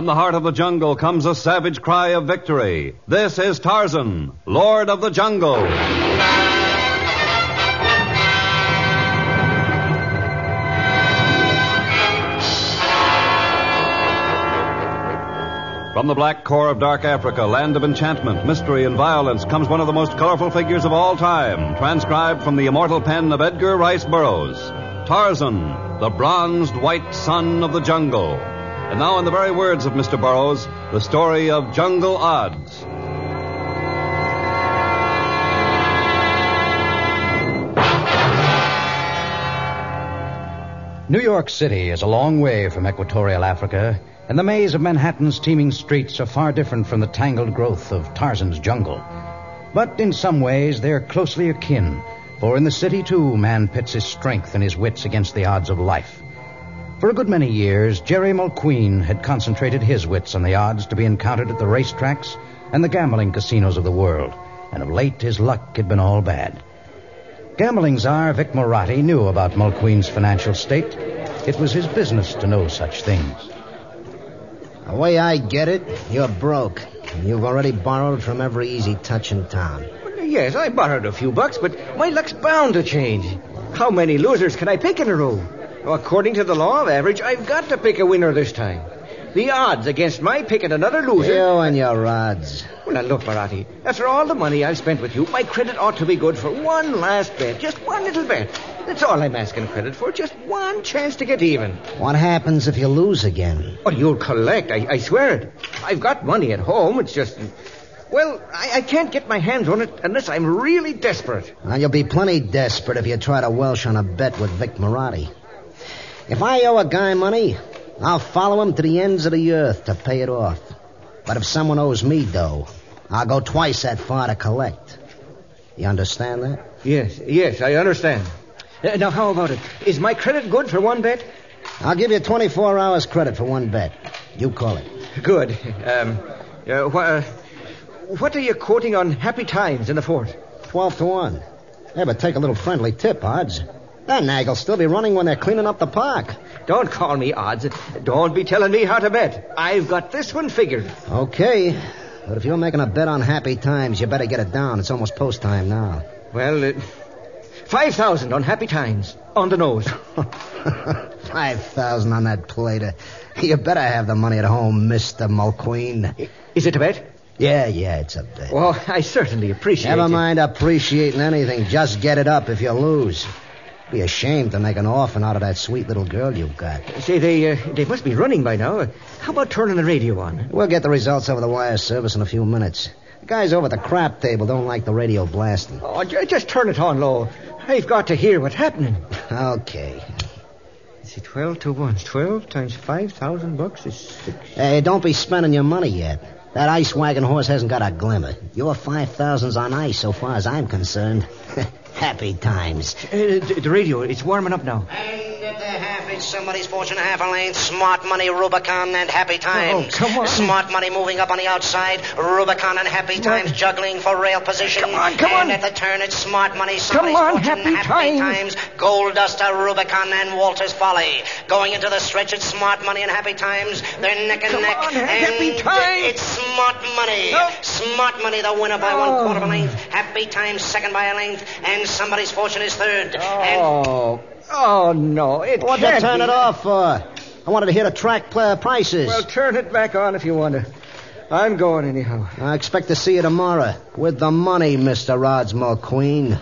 From the heart of the jungle comes a savage cry of victory. This is Tarzan, Lord of the Jungle. From the black core of dark Africa, land of enchantment, mystery, and violence, comes one of the most colorful figures of all time, transcribed from the immortal pen of Edgar Rice Burroughs. Tarzan, the bronzed white son of the jungle. And now, in the very words of Mr. Burroughs, the story of Jungle Odds. New York City is a long way from equatorial Africa, and the maze of Manhattan's teeming streets are far different from the tangled growth of Tarzan's jungle. But in some ways, they're closely akin, for in the city, too, man pits his strength and his wits against the odds of life. For a good many years, Jerry Mulqueen had concentrated his wits on the odds to be encountered at the racetracks and the gambling casinos of the world, and of late his luck had been all bad. Gambling czar Vic Moratti knew about Mulqueen's financial state. It was his business to know such things. The way I get it, you're broke. And you've already borrowed from every easy touch in town. Yes, I borrowed a few bucks, but my luck's bound to change. How many losers can I pick in a row? According to the law of average, I've got to pick a winner this time. The odds against my picking another loser... You and your odds. Well, now, look, Moratti. After all the money I've spent with you, my credit ought to be good for one last bet. Just one little bet. That's all I'm asking credit for. Just one chance to get even. What happens if you lose again? Oh, you'll collect. I swear it. I've got money at home. It's just... Well, I can't get my hands on it unless I'm really desperate. Well, you'll be plenty desperate if you try to welsh on a bet with Vic Moratti. If I owe a guy money, I'll follow him to the ends of the earth to pay it off. But if someone owes me dough, I'll go twice that far to collect. You understand that? Yes, I understand. Now, how about it? Is my credit good for one bet? I'll give you 24 hours credit for one bet. You call it. Good. What are you quoting on Happy Times in the fort? 12-1. Yeah, but take a little friendly tip, Odds. That nag'll still be running when they're cleaning up the park. Don't call me Odds. Don't be telling me how to bet. I've got this one figured. Okay. But if you're making a bet on Happy Times, you better get it down. It's almost post time now. Well, 5,000 on Happy Times. On the nose. 5,000 on that plater. You better have the money at home, Mr. Mulqueen. Is it a bet? Yeah, it's a bet. Well, I certainly appreciate it. Never mind appreciating anything. Just get it up if you lose. Be ashamed to make an orphan out of that sweet little girl you've got. Say, they must be running by now. How about turning the radio on? We'll get the results over the wire service in a few minutes. The guys over at the crap table don't like the radio blasting. Oh, just turn it on low. I've got to hear what's happening. Okay. See, 12-1. 12 times $5,000 is 6. Hey, don't be spending your money yet. That ice wagon horse hasn't got a glimmer. Your 5,000's on ice so far as I'm concerned. Happy Times. The radio, it's warming up now. And at the half inch, somebody's fortune, half a lane, Smart Money, Rubicon, and Happy Times. Oh, come on. Smart Money moving up on the outside, Rubicon and Happy Times juggling for rail position. Come on. And at the turn, it's Smart Money, somebody's fortune, Happy Times, Gold Duster, Rubicon, and Walter's Folly. Going into the stretch, it's Smart Money and Happy Times. They're neck and neck. On, Happy Times. It's Smart Money. No. Smart Money, the winner by 1/4 of a length. Happy Times, second by a length. And somebody's fortune is third. Oh, no. What'd you turn it off for? I wanted to hear the track prices. Well, turn it back on if you want to. I'm going anyhow. I expect to see you tomorrow. With the money, Mr. Odds Mulqueen.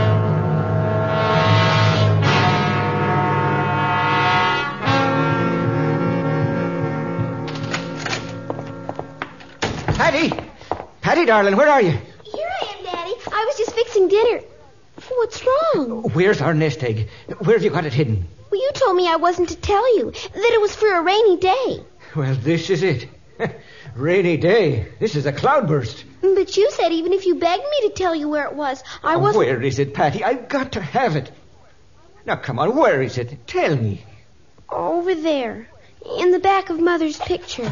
Patty, darling, where are you? Here I am, Daddy. I was just fixing dinner. What's wrong? Where's our nest egg? Where have you got it hidden? Well, you told me I wasn't to tell you, that it was for a rainy day. Well, this is it. Rainy day. This is a cloudburst. But you said even if you begged me to tell you where it was, I wasn't... Where is it, Patty? I've got to have it. Now, come on, where is it? Tell me. Over there, in the back of Mother's picture.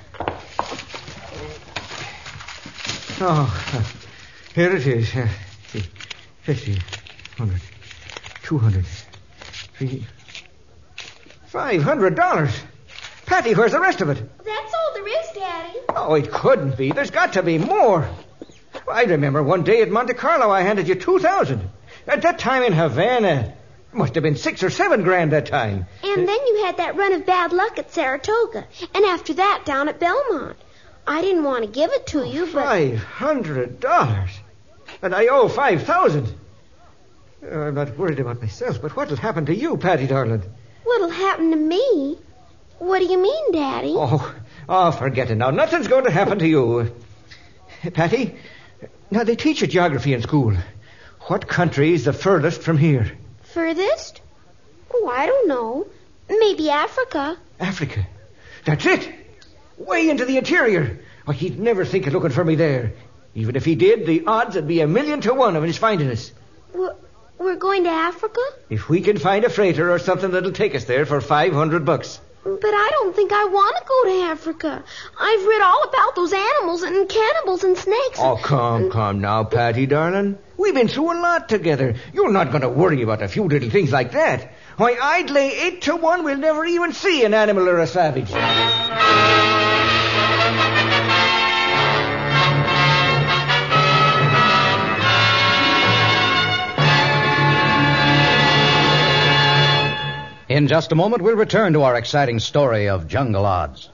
Oh, here it is. 50, 100, 200, 300, $500. Patty, where's the rest of it? That's all, there is, Daddy. Oh, it couldn't be. There's got to be more. I remember one day at Monte Carlo I handed you 2,000. At that time in Havana, it must have been 6 or 7 grand that time. And then you had that run of bad luck at Saratoga. And after that, down at Belmont. I didn't want to give it to you, but... $500. And I owe 5,000. I'm not worried about myself, but what'll happen to you, Patty, darling? What'll happen to me? What do you mean, Daddy? Oh, forget it now. Nothing's going to happen to you. Patty, now they teach you geography in school. What country is the furthest from here? Furthest? Oh, I don't know. Maybe Africa. Africa? That's it. Way into the interior. Oh, he'd never think of looking for me there. Even if he did, the odds would be 1,000,000 to 1 of his finding us. We're going to Africa? If we can find a freighter or something that'll take us there for $500. But I don't think I want to go to Africa. I've read all about those animals and cannibals and snakes. Oh, come now, Patty, darling. We've been through a lot together. You're not going to worry about a few little things like that. Why, I'd lay 8 to 1 we'll never even see an animal or a savage. In just a moment, we'll return to our exciting story of Jungle Odds.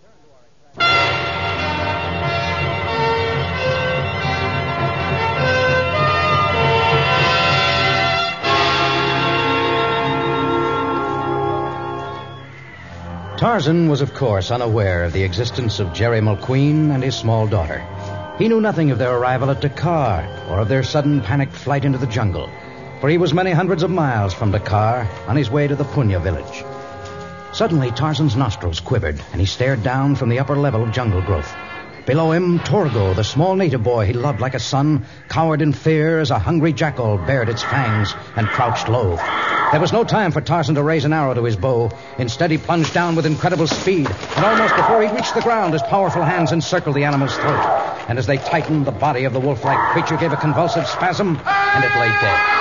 Tarzan was, of course, unaware of the existence of Jerry Mulqueen and his small daughter. He knew nothing of their arrival at Dakar or of their sudden panicked flight into the jungle, for he was many hundreds of miles from Dakar on his way to the Punya village. Suddenly, Tarzan's nostrils quivered, and he stared down from the upper level of jungle growth. Below him, Torgo, the small native boy he loved like a son, cowered in fear as a hungry jackal bared its fangs and crouched low. There was no time for Tarzan to raise an arrow to his bow. Instead, he plunged down with incredible speed, and almost before he reached the ground, his powerful hands encircled the animal's throat. And as they tightened, the body of the wolf-like creature gave a convulsive spasm, and it lay dead.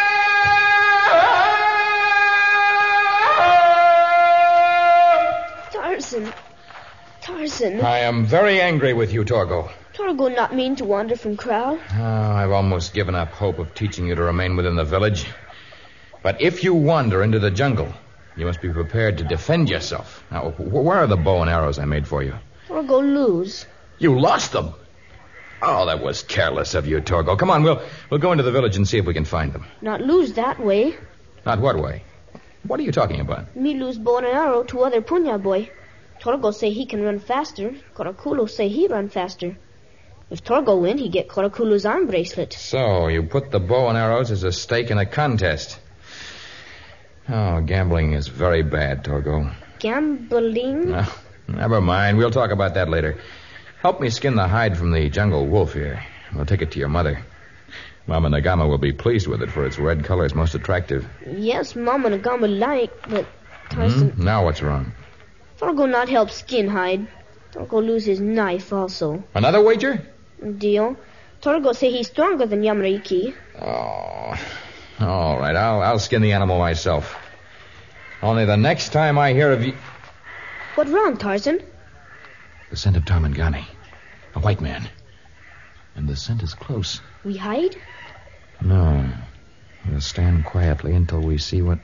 Tarzan. I am very angry with you, Torgo. Torgo not mean to wander from crowd. Oh, I've almost given up hope of teaching you to remain within the village. But if you wander into the jungle, you must be prepared to defend yourself. Now, where are the bow and arrows I made for you? Torgo lose. You lost them? Oh, that was careless of you, Torgo. Come on, we'll go into the village and see if we can find them. Not lose that way. Not what way? What are you talking about? Me lose bow and arrow to other Punya boy. Torgo say he can run faster. Korakulo say he run faster. If Torgo win, he get Korakulu's arm bracelet. So, you put the bow and arrows as a stake in a contest. Oh, gambling is very bad, Torgo. Gambling? No, never mind. We'll talk about that later. Help me skin the hide from the jungle wolf here. We'll take it to your mother. Mama Nagama will be pleased with it, for its red color is most attractive. Yes, Mama Nagama like, but Tarzan... Now what's wrong? Torgo not help skin hide. Torgo lose his knife also. Another wager? Deal. Torgo say he's stronger than Yamariki. Oh, all right. I'll skin the animal myself. Only the next time I hear of you... What wrong, Tarzan? The scent of Tarmangani. A white man. And the scent is close. We hide? No. We'll stand quietly until we see what...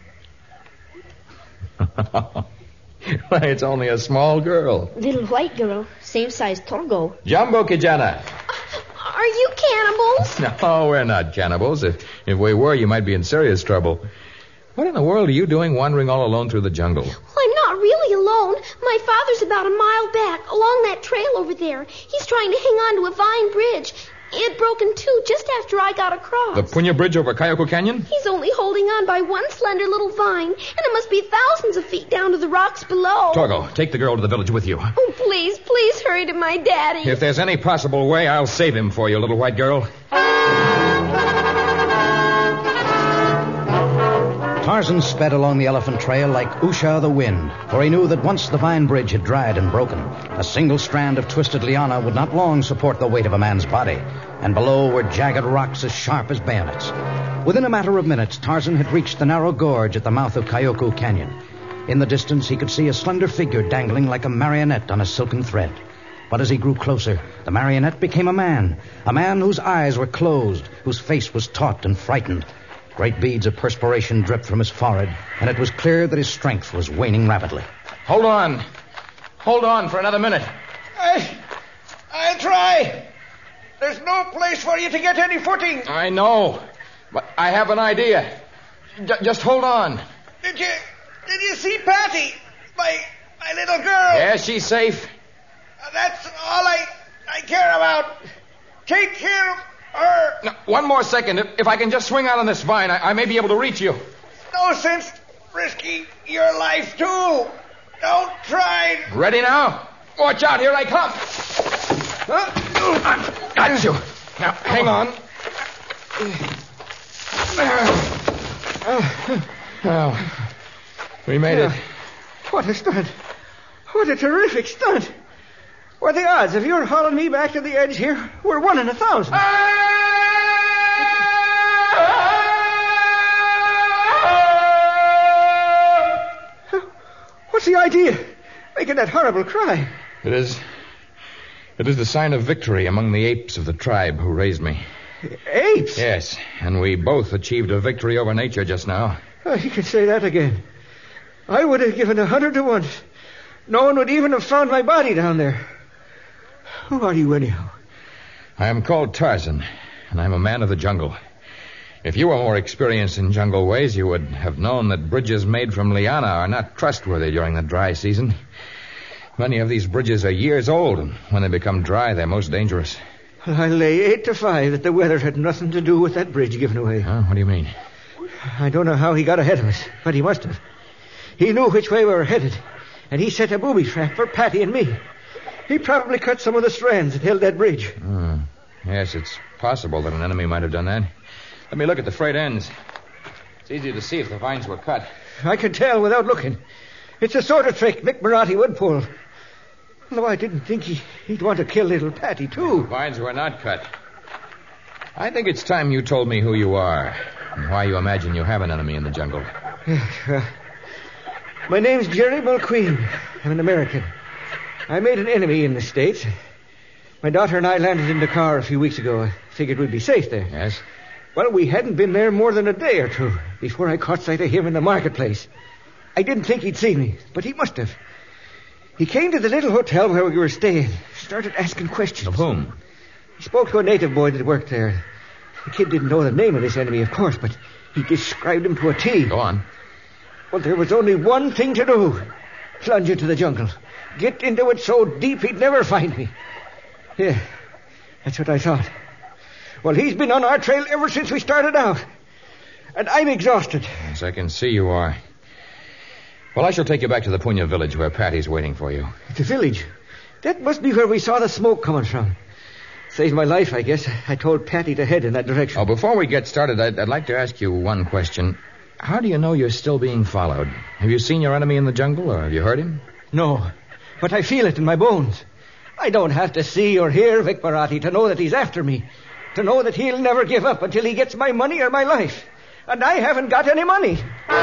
Why, it's only a small girl. Little white girl. Same size Torgo. Jumbo Kijana. Are you cannibals? No, we're not cannibals. If we were, you might be in serious trouble. What in the world are you doing wandering all alone through the jungle? Well, I'm not really alone. My father's about a mile back, along that trail over there. He's trying to hang on to a vine bridge. It broke in two just after I got across. The Punya Bridge over Kayoko Canyon? He's only holding on by one slender little vine, and it must be thousands of feet down to the rocks below. Torgo, take the girl to the village with you. Oh, please hurry to my daddy. If there's any possible way, I'll save him for you, little white girl. Tarzan sped along the elephant trail like Usha the wind, for he knew that once the vine bridge had dried and broken, a single strand of twisted liana would not long support the weight of a man's body, and below were jagged rocks as sharp as bayonets. Within a matter of minutes, Tarzan had reached the narrow gorge at the mouth of Kayoko Canyon. In the distance, he could see a slender figure dangling like a marionette on a silken thread. But as he grew closer, the marionette became a man whose eyes were closed, whose face was taut and frightened. Great beads of perspiration dripped from his forehead, and it was clear that his strength was waning rapidly. Hold on. Hold on for another minute. I'll try. There's no place for you to get any footing. I know, but I have an idea. Just hold on. Did you see Patty? My little girl? Yes, she's safe. That's all I care about. Take care of her. Now, one more second. If I can just swing out on this vine, I may be able to reach you. No sense risking your life, too. Don't try. Ready now? Watch out, here I come. Got you. Now, hang on. Oh, we made it. What a stunt. What a terrific stunt. What are the odds of your hauling me back to the edge here? We're 1 in 1,000. What's the idea? Making that horrible cry. It is the sign of victory among the apes of the tribe who raised me. Apes? Yes, and we both achieved a victory over nature just now. Oh, you can say that again. I would have given 100 to 1. No one would even have found my body down there. Who are you, anyhow? I am called Tarzan, and I'm a man of the jungle. If you were more experienced in jungle ways, you would have known that bridges made from liana are not trustworthy during the dry season. Many of these bridges are years old, and when they become dry, they're most dangerous. I lay 8-5 that the weather had nothing to do with that bridge giving away. Huh? What do you mean? I don't know how he got ahead of us, but he must have. He knew which way we were headed, and he set a booby trap for Patty and me. He probably cut some of the strands that held that bridge. Yes, it's possible that an enemy might have done that. Let me look at the frayed ends. It's easy to see if the vines were cut. I can tell without looking. It's the sort of trick Mick Marathi would pull. Although I didn't think he'd want to kill little Patty, too. The vines were not cut. I think it's time you told me who you are and why you imagine you have an enemy in the jungle. My name's Jerry Mulqueen. I'm an American. I made an enemy in the States. My daughter and I landed in Dakar a few weeks ago. I figured we'd be safe there. Yes? Well, we hadn't been there more than a day or two before I caught sight of him in the marketplace. I didn't think he'd seen me, but he must have. He came to the little hotel where we were staying, started asking questions. Of whom? He spoke to a native boy that worked there. The kid didn't know the name of this enemy, of course, but he described him to a T. Go on. Well, there was only one thing to do. Plunge into the jungle. Get into it so deep he'd never find me. Yeah, that's what I thought. Well, he's been on our trail ever since we started out. And I'm exhausted. Yes, I can see you are. Well, I shall take you back to the Punya village where Patty's waiting for you. The village? That must be where we saw the smoke coming from. Saved my life, I guess. I told Patty to head in that direction. Oh, before we get started, I'd like to ask you one question. How do you know you're still being followed? Have you seen your enemy in the jungle, or have you heard him? No, but I feel it in my bones. I don't have to see or hear Vic Marathi to know that he's after me. To know that he'll never give up until he gets my money or my life. And I haven't got any money.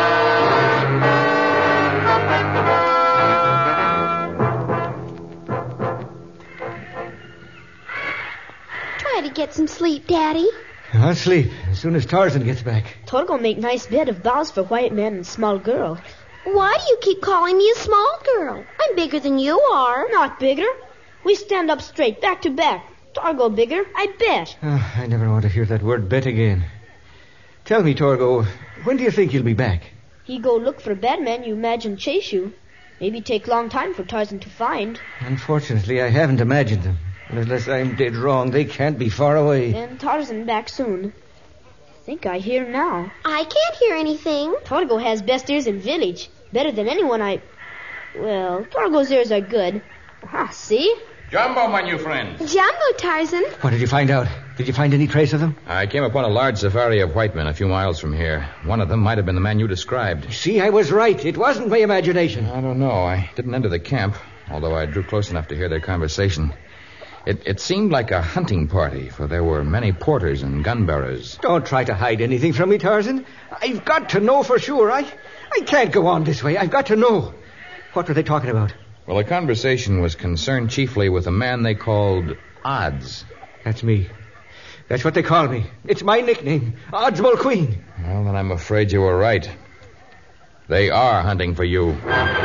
Try to get some sleep, Daddy. I'll sleep as soon as Tarzan gets back. Torgo make nice bed of boughs for white man and small girl. Why do you keep calling me a small girl? I'm bigger than you are. Not bigger. We stand up straight, back to back. Torgo bigger, I bet. Oh, I never want to hear that word bet again. Tell me, Torgo, when do you think you'll be back? He go look for bad man you imagine chase you. Maybe take long time for Tarzan to find. Unfortunately, I haven't imagined them. And unless I'm dead wrong, they can't be far away. Then Tarzan back soon. Think I hear now. I can't hear anything. Torgo has best ears in village. Better than anyone Well, Torgo's ears are good. Aha, see? Jumbo, my new friend. Jumbo, Tarzan. What did you find out? Did you find any trace of them? I came upon a large safari of white men a few miles from here. One of them might have been the man you described. See, I was right. It wasn't my imagination. I don't know. I didn't enter the camp, although I drew close enough to hear their conversation. It seemed like a hunting party, for there were many porters and gun bearers. Don't try to hide anything from me, Tarzan. I've got to know for sure. I can't go on this way. I've got to know. What were they talking about? Well, the conversation was concerned chiefly with a man they called Odds. That's me. That's what they call me. It's my nickname, Odds Mulqueen. Well, then I'm afraid you were right. They are hunting for you.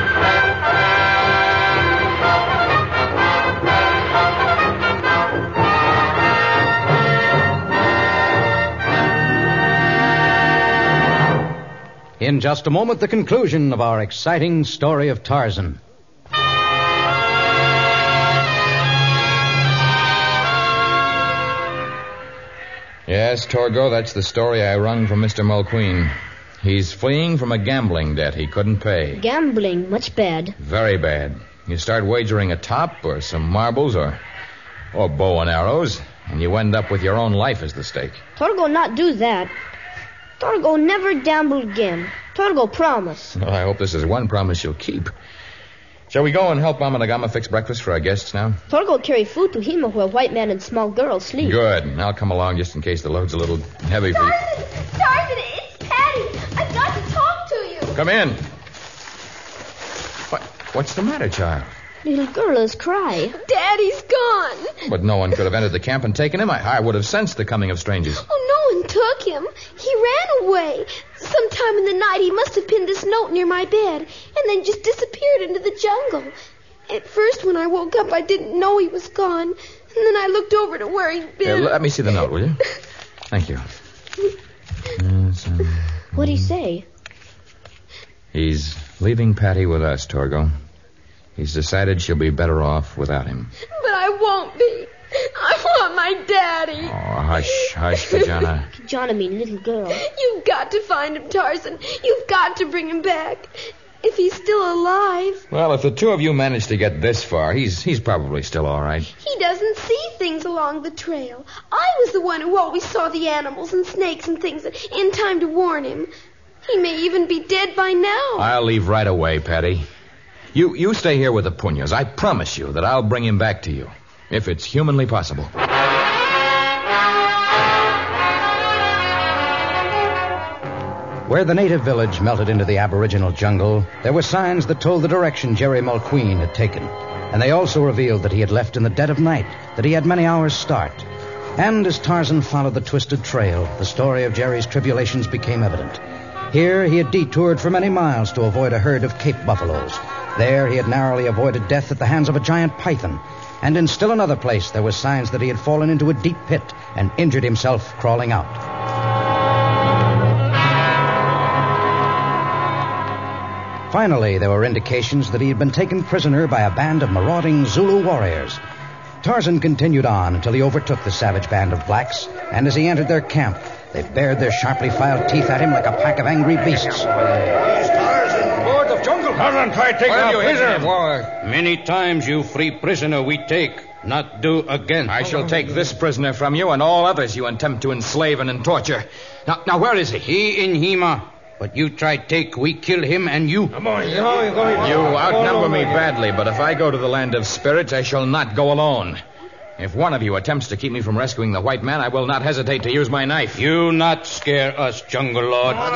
In just a moment, the conclusion of our exciting story of Tarzan. Yes, Torgo, that's the story I wrung from Mr. Mulqueen. He's fleeing from a gambling debt he couldn't pay. Gambling, much bad. Very bad. You start wagering a top or some marbles or bow and arrows, and you end up with your own life as the stake. Torgo not do that. Torgo never gamble again. Torgo promise. Well, I hope this is one promise you'll keep. Shall we go and help Mama Nagama fix breakfast for our guests now? Torgo carry food to him where white man and small girl sleep. Good. I'll come along just in case the load's a little heavy for you. Tarzan, it's Patty. I've got to talk to you. Come in. What's the matter, child? Little girl is cry. Daddy's gone. But no one could have entered the camp and taken him. I would have sensed the coming of strangers. Oh, no one took him. He ran away. Sometime in the night, he must have pinned this note near my bed and then just disappeared into the jungle. At first, when I woke up, I didn't know he was gone. And then I looked over to where he'd been. Here, let me see the note, will you? Thank you. What'd he say? He's leaving Patty with us, Torgo. He's decided she'll be better off without him. But I won't be. I want my daddy. Oh, hush, Kajana. Kajana mean little girl. You've got to find him, Tarzan. You've got to bring him back. If he's still alive. Well, if the two of you manage to get this far, he's probably still all right. He doesn't see things along the trail. I was the one who always saw the animals and snakes and things in time to warn him. He may even be dead by now. I'll leave right away, Patty. You stay here with the Punyas. I promise you that I'll bring him back to you, if it's humanly possible. Where the native village melted into the aboriginal jungle, there were signs that told the direction Jerry Mulqueen had taken. And they also revealed that he had left in the dead of night, that he had many hours' start. And as Tarzan followed the twisted trail, the story of Jerry's tribulations became evident. Here he had detoured for many miles to avoid a herd of Cape buffaloes. There he had narrowly avoided death at the hands of a giant python. And in still another place there were signs that he had fallen into a deep pit and injured himself crawling out. Finally, there were indications that he had been taken prisoner by a band of marauding Zulu warriors. Tarzan continued on until he overtook the savage band of blacks, and as he entered their camp, they bared their sharply filed teeth at him like a pack of angry beasts. Lord of Jungle. Tarzan, try to take our prisoner. Many times you free prisoner we take, not do again. I shall take this prisoner from you and all others you attempt to enslave and torture. Now, where is he? He in Hema. But you try take, we kill him and you. You outnumber me badly, but if I go to the land of spirits, I shall not go alone. If one of you attempts to keep me from rescuing the white man, I will not hesitate to use my knife. You not scare us, Jungle Lord. All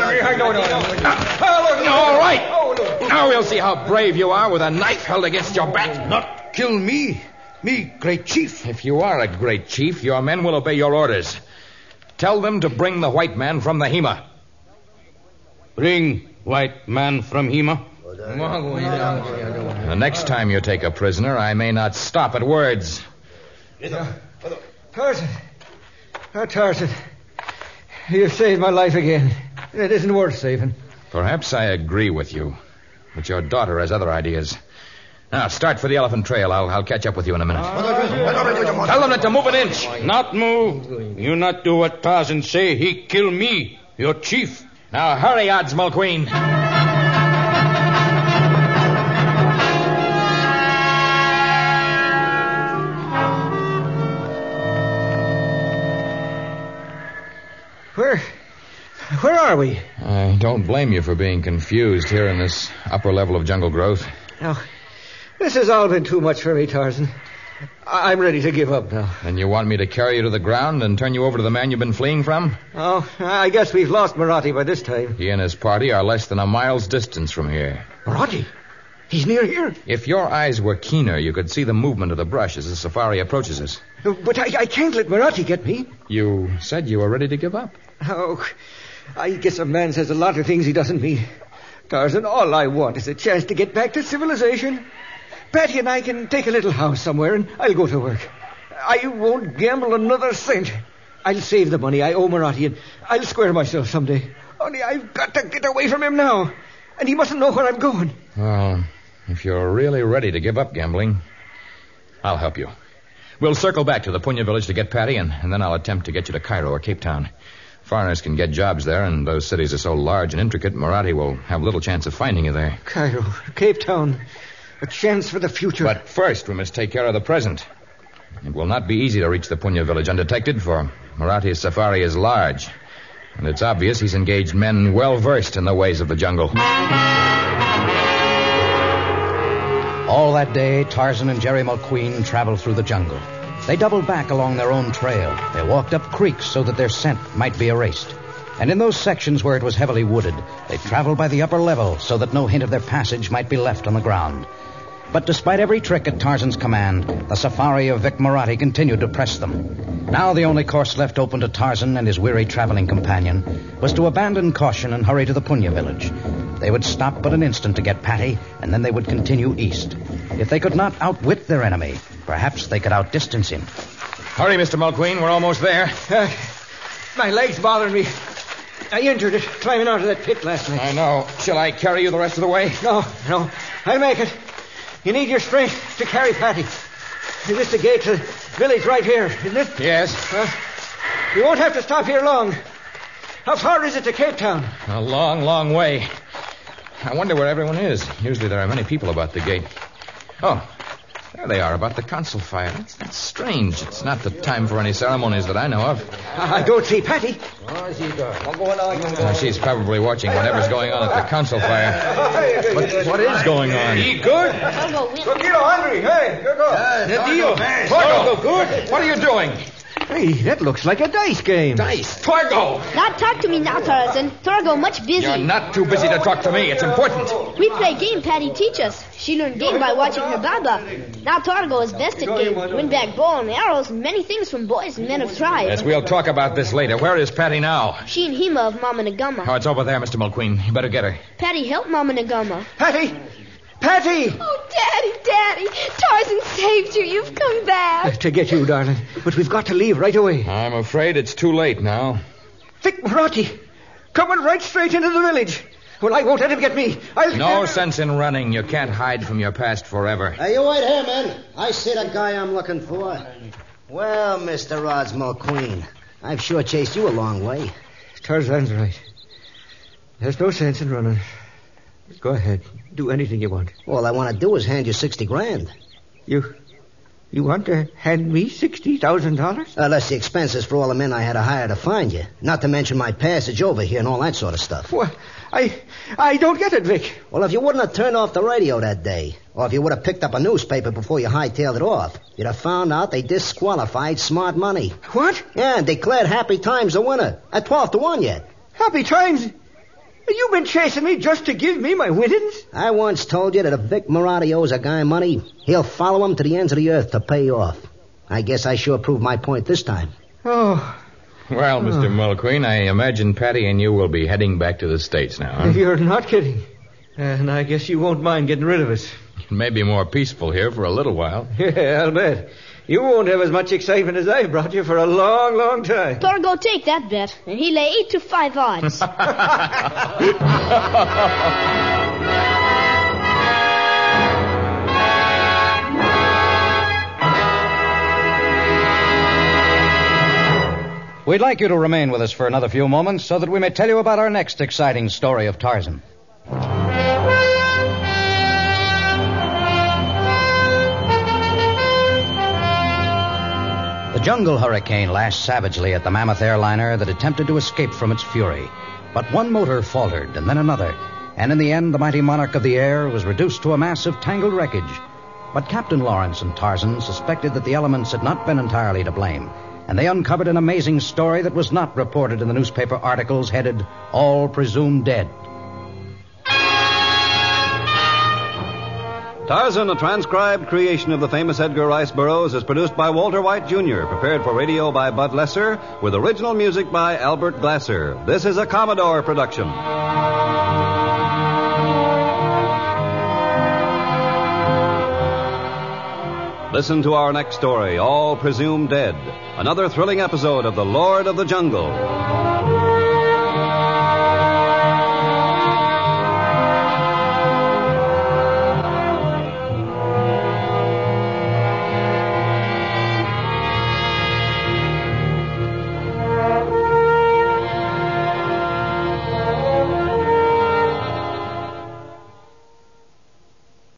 right. Now we'll see how brave you are with a knife held against your back. Not kill me. Me, great chief. If you are a great chief, your men will obey your orders. Tell them to bring the white man from the Hema. Bring white man from Hema. The next time you take a prisoner, I may not stop at words. Tarzan. Oh, Tarzan. You've saved my life again. It isn't worth saving. Perhaps I agree with you, but your daughter has other ideas. Now, start for the elephant trail. I'll catch up with you in a minute. Tell them not to move an inch. Not move. You not do what Tarzan say. He kill me, your chief. Now, hurry, Odds Mulqueen. Where are we? I don't blame you for being confused here in this upper level of jungle growth. Now, this has all been too much for me, Tarzan. I'm ready to give up now. Then you want me to carry you to the ground and turn you over to the man you've been fleeing from? Oh, I guess we've lost Marathi by this time. He and his party are less than a mile's distance from here. Marathi? He's near here? If your eyes were keener, you could see the movement of the brush as the safari approaches us. But I can't let Marathi get me. You said you were ready to give up. Oh, I guess a man says a lot of things he doesn't mean. Tarzan, all I want is a chance to get back to civilization. Patty and I can take a little house somewhere, and I'll go to work. I won't gamble another cent. I'll save the money I owe Marathi, and I'll square myself someday. Only I've got to get away from him now, and he mustn't know where I'm going. Well, if you're really ready to give up gambling, I'll help you. We'll circle back to the Punya village to get Patty, and then I'll attempt to get you to Cairo or Cape Town. Foreigners can get jobs there, and those cities are so large and intricate, Marathi will have little chance of finding you there. Cairo, Cape Town, a chance for the future. But first, we must take care of the present. It will not be easy to reach the Punya village undetected, for Marathi's safari is large, and it's obvious he's engaged men well versed in the ways of the jungle. All that day, Tarzan and Jerry Mulqueen traveled through the jungle. They doubled back along their own trail. They walked up creeks so that their scent might be erased. And in those sections where it was heavily wooded, they traveled by the upper level so that no hint of their passage might be left on the ground. But despite every trick at Tarzan's command, the safari of Vic Marathi continued to press them. Now the only course left open to Tarzan and his weary traveling companion was to abandon caution and hurry to the Punya village. They would stop but an instant to get Patty, and then they would continue east. If they could not outwit their enemy, perhaps they could outdistance him. Hurry, Mr. Mulqueen. We're almost there. My leg's bothering me. I injured it climbing out of that pit last night. I know. Shall I carry you the rest of the way? No. I'll make it. You need your strength to carry Patty. Is this the gate to the village right here, isn't it? Yes. You won't have to stop here long. How far is it to Cape Town? A long, long way. I wonder where everyone is. Usually there are many people about the gate. Oh, there they are, about the council fire. That's strange. It's not the time for any ceremonies that I know of. I don't see Patty. She's probably watching whatever's going on at the council fire. But what is going on? He good? Torgo win. hungry. Hey, here goes. Torgo, good? What are you doing? Hey, that looks like a dice game. Dice? Torgo! Not talk to me now, Tarzan. Torgo much busy. You're not too busy to talk to me. It's important. We play game Patty teach us. She learned game by watching her baba. Now Torgo is best at game. Win back bow and arrows and many things from boys and men of tribe. Yes, we'll talk about this later. Where is Patty now? She and Hema of Mama Nagama. Oh, it's over there, Mr. Mulqueen. You better get her. Patty helped Mama Nagama. Patty! Oh, Daddy. Tarzan saved you. You've come back. To get you, darling. But we've got to leave right away. I'm afraid it's too late now. Vic Marathi, coming right straight into the village. Well, I won't let him get me. No sense in running. You can't hide from your past forever. Hey, you wait here, man. I see the guy I'm looking for. Well, Mr. Rods Mulqueen, I've sure chased you a long way. Tarzan's right. There's no sense in running. Go ahead. Do anything you want. All I want to do is hand you $60,000. You want to hand me $60,000? Less the expenses for all the men I had to hire to find you. Not to mention my passage over here and all that sort of stuff. Well, I don't get it, Vic. Well, if you wouldn't have turned off the radio that day, or if you would have picked up a newspaper before you hightailed it off, you'd have found out they disqualified Smart Money. What? Yeah, and declared Happy Times the winner. At 12-1 yet. Happy Times? You've been chasing me just to give me my winnings? I once told you that if Vic Marathi owes a guy money, he'll follow him to the ends of the earth to pay off. I guess I sure proved my point this time. Oh. Well, Mr. Mulqueen, I imagine Patty and you will be heading back to the States now, huh? You're not kidding. And I guess you won't mind getting rid of us. It may be more peaceful here for a little while. Yeah, I'll bet. You won't have as much excitement as I brought you for a long, long time. Torgo take that bet, and he lay 8-5 odds. We'd like you to remain with us for another few moments so that we may tell you about our next exciting story of Tarzan. The jungle hurricane lashed savagely at the mammoth airliner that attempted to escape from its fury. But one motor faltered, and then another, and in the end the mighty monarch of the air was reduced to a mass of tangled wreckage. But Captain Lawrence and Tarzan suspected that the elements had not been entirely to blame, and they uncovered an amazing story that was not reported in the newspaper articles headed, All Presumed Dead. Tarzan, a transcribed creation of the famous Edgar Rice Burroughs, is produced by Walter White, Jr., prepared for radio by Bud Lesser, with original music by Albert Glasser. This is a Commodore production. Listen to our next story, All Presumed Dead, another thrilling episode of The Lord of the Jungle.